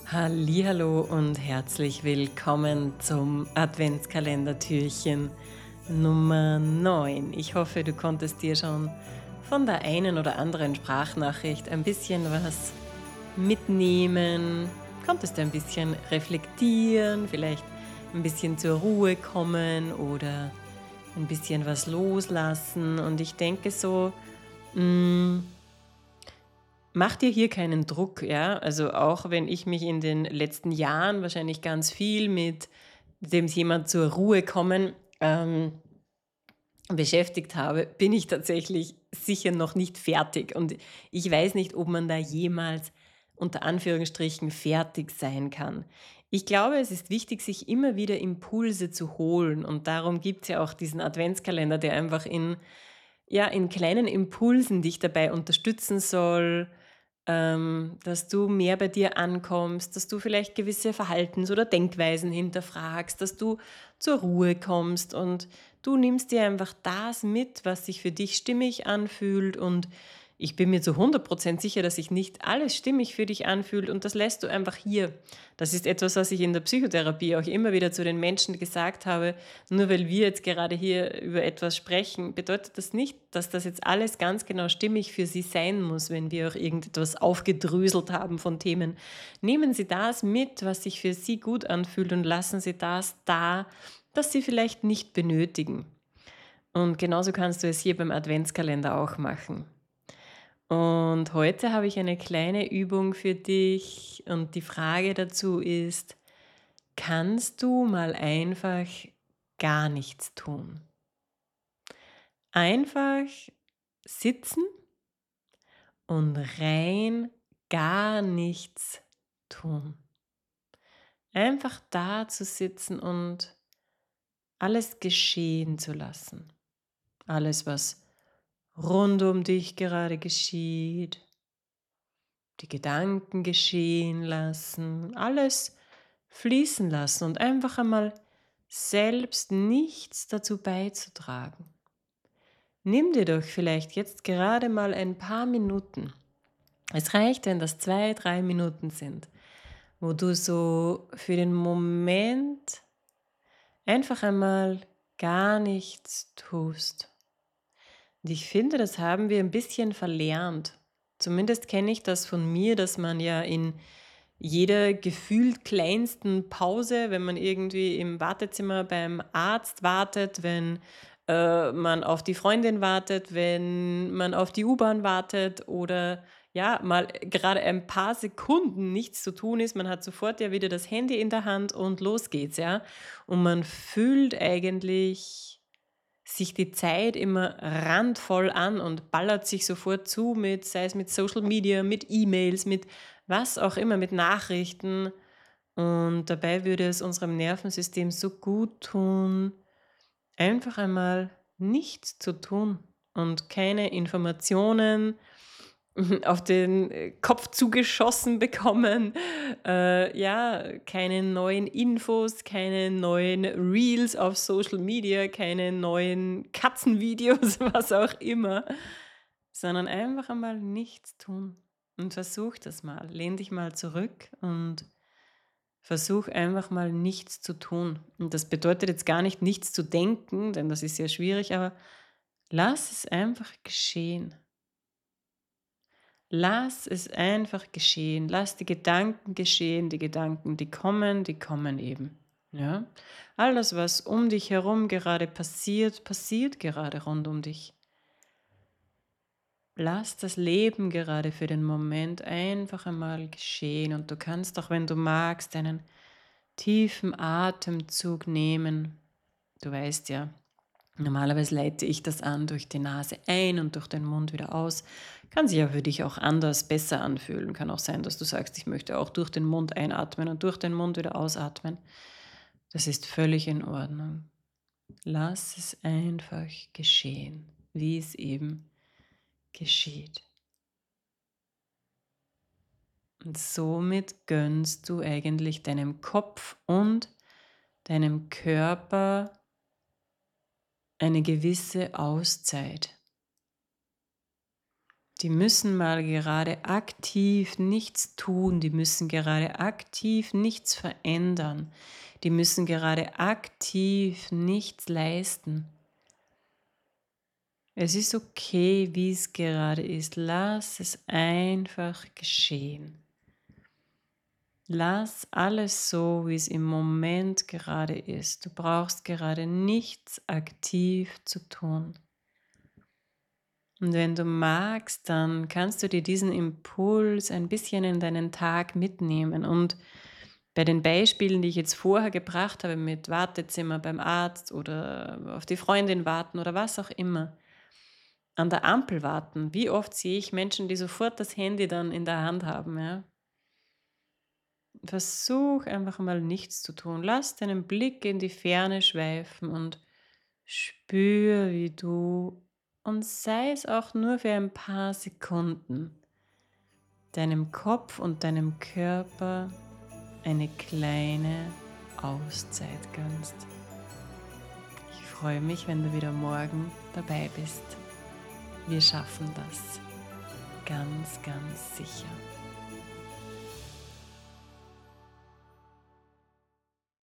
Hallihallo und herzlich willkommen zum Adventskalendertürchen Nummer 9. Ich hoffe, du konntest dir schon von der einen oder anderen Sprachnachricht ein bisschen was mitnehmen, konntest ein bisschen reflektieren, vielleicht ein bisschen zur Ruhe kommen oder ein bisschen was loslassen. Und ich denke so, mm, mach dir hier keinen Druck, ja? Also, auch wenn ich mich in den letzten Jahren wahrscheinlich ganz viel mit dem Thema zur Ruhe kommen, beschäftigt habe, bin ich tatsächlich sicher noch nicht fertig. Und ich weiß nicht, ob man da jemals unter Anführungsstrichen fertig sein kann. Ich glaube, es ist wichtig, sich immer wieder Impulse zu holen. Und darum gibt es ja auch diesen Adventskalender, der einfach in kleinen Impulsen dich dabei unterstützen soll, dass du mehr bei dir ankommst, dass du vielleicht gewisse Verhaltens- oder Denkweisen hinterfragst, dass du zur Ruhe kommst und du nimmst dir einfach das mit, was sich für dich stimmig anfühlt, und ich bin mir zu 100% sicher, dass sich nicht alles stimmig für dich anfühlt, und das lässt du einfach hier. Das ist etwas, was ich in der Psychotherapie auch immer wieder zu den Menschen gesagt habe. Nur weil wir jetzt gerade hier über etwas sprechen, bedeutet das nicht, dass das jetzt alles ganz genau stimmig für Sie sein muss, wenn wir auch irgendetwas aufgedröselt haben von Themen. Nehmen Sie das mit, was sich für Sie gut anfühlt, und lassen Sie das da, das Sie vielleicht nicht benötigen. Und genauso kannst du es hier beim Adventskalender auch machen. Und heute habe ich eine kleine Übung für dich, und die Frage dazu ist: Kannst du mal einfach gar nichts tun? Einfach sitzen und rein gar nichts tun. Einfach da zu sitzen und alles geschehen zu lassen. Alles, was rund um dich gerade geschieht, die Gedanken geschehen lassen, alles fließen lassen und einfach einmal selbst nichts dazu beizutragen. Nimm dir doch vielleicht jetzt gerade mal ein paar Minuten. Es reicht, wenn das 2, 3 Minuten sind, wo du so für den Moment einfach einmal gar nichts tust. Und ich finde, das haben wir ein bisschen verlernt. Zumindest kenne ich das von mir, dass man ja in jeder gefühlt kleinsten Pause, wenn man irgendwie im Wartezimmer beim Arzt wartet, wenn man auf die Freundin wartet, wenn man auf die U-Bahn wartet oder ja, mal gerade ein paar Sekunden nichts zu tun ist, man hat sofort ja wieder das Handy in der Hand und los geht's, ja. Und man fühlt eigentlich sich die Zeit immer randvoll an und ballert sich sofort zu mit, sei es mit Social Media, mit E-Mails, mit was auch immer, mit Nachrichten. Und dabei würde es unserem Nervensystem so gut tun, einfach einmal nichts zu tun und keine Informationen auf den Kopf zugeschossen bekommen. Ja, keine neuen Infos, keine neuen Reels auf Social Media, keine neuen Katzenvideos, was auch immer, sondern einfach einmal nichts tun. Und versuch das mal. Lehn dich mal zurück und versuch einfach mal nichts zu tun. Und das bedeutet jetzt gar nicht, nichts zu denken, denn das ist sehr schwierig, aber lass es einfach geschehen. Lass es einfach geschehen. Lass die Gedanken geschehen. Die Gedanken, die kommen eben. Ja? Alles, was um dich herum gerade passiert, passiert gerade rund um dich. Lass das Leben gerade für den Moment einfach einmal geschehen. Und du kannst auch, wenn du magst, einen tiefen Atemzug nehmen. Du weißt ja, normalerweise leite ich das an durch die Nase ein und durch den Mund wieder aus. Kann sich ja für dich auch anders besser anfühlen. Kann auch sein, dass du sagst, ich möchte auch durch den Mund einatmen und durch den Mund wieder ausatmen. Das ist völlig in Ordnung. Lass es einfach geschehen, wie es eben geschieht. Und somit gönnst du eigentlich deinem Kopf und deinem Körper eine gewisse Auszeit. die müssen mal gerade aktiv nichts tun, die müssen gerade aktiv nichts verändern, die müssen gerade aktiv nichts leisten. Es ist okay, wie es gerade ist. Lass es einfach geschehen. Lass alles so, wie es im Moment gerade ist. Du brauchst gerade nichts aktiv zu tun. Und wenn du magst, dann kannst du dir diesen Impuls ein bisschen in deinen Tag mitnehmen. Und bei den Beispielen, die ich jetzt vorher gebracht habe, mit Wartezimmer beim Arzt oder auf die Freundin warten oder was auch immer, an der Ampel warten. Wie oft sehe ich Menschen, die sofort das Handy dann in der Hand haben, ja? Versuch einfach mal nichts zu tun. Lass deinen Blick in die Ferne schweifen und spür, wie du, und sei es auch nur für ein paar Sekunden, deinem Kopf und deinem Körper eine kleine Auszeit gönnst. Ich freue mich, wenn du wieder morgen dabei bist. Wir schaffen das. Ganz, ganz sicher.